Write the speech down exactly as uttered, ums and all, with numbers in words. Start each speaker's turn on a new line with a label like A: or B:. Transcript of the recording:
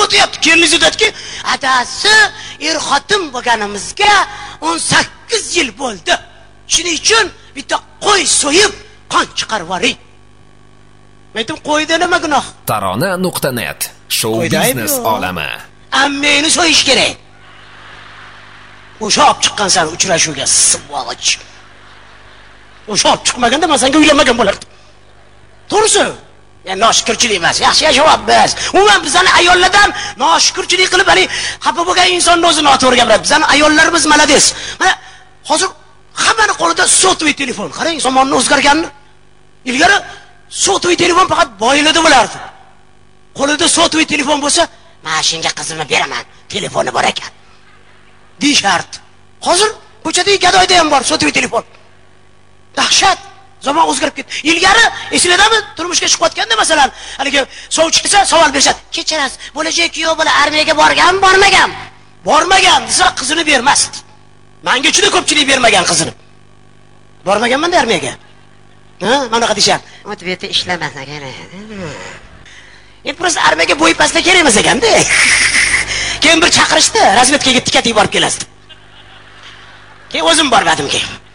A: o'tyapti. Keliniz o'tadiki, "Adasi, er-xotin bo'lganimizga o'n sakkiz yil bo'ldi. Shuning uchun bitta qo'y so'yib, qon chiqarib yuboring." Men aytdim, "Qo'yda nima gunoh?"
B: Tarona nuqta net show biznes olami.
A: Ammeni so'yish kerak. O'sha olib chiqqansan uchrashuvga, svoch. O'sha olib chiqmaganda men senga uylanmagan bo'lardim. To'g'risi, men noshukrchilik emas, yaxshi yashayapmiz. Umuman bizani ayollardan noshukrchilik qilib, hali xafa bo'lgan insonni o'zini noto'g'ri gapiradi. Bizani ayollarimiz malades. Mana hozir hammaning qo'lida sotli telefon. Qarang, zamonning o'zgarganini. Ilgari sotli telefon faqat boylarda bo'lardi. Qo'lida sotli telefon bo'lsa, "Mashinga qizimni beraman, telefoni bor ekan" deyshart. Hozir ko'chadagi gadoyda ham bor sotli telefon. Dahshat. Zamon o'zgarib ketdi. Ilgari esingizmi, turmushga chiqayotganda masalan, haligi sovchi kelsa savol berishadi. "Kechirasiz, bo'lajak kuyov bola armiyaga borgan, bormagan?" Bormagan desa qizini bermasdi. Menga juda ko'pchilik bermagan qizini. Bormaganman-da armiyaga. Ha, mana bunaqa deyshadi. "Motivati ishlamasa kerak." Endi prosta armiyaga bo'yi pastda kerak emas ekanda. Keyin bir chaqirishdi, razvedkaga tikatib borib kelasiz. Keyin o'zim bormadim keyin.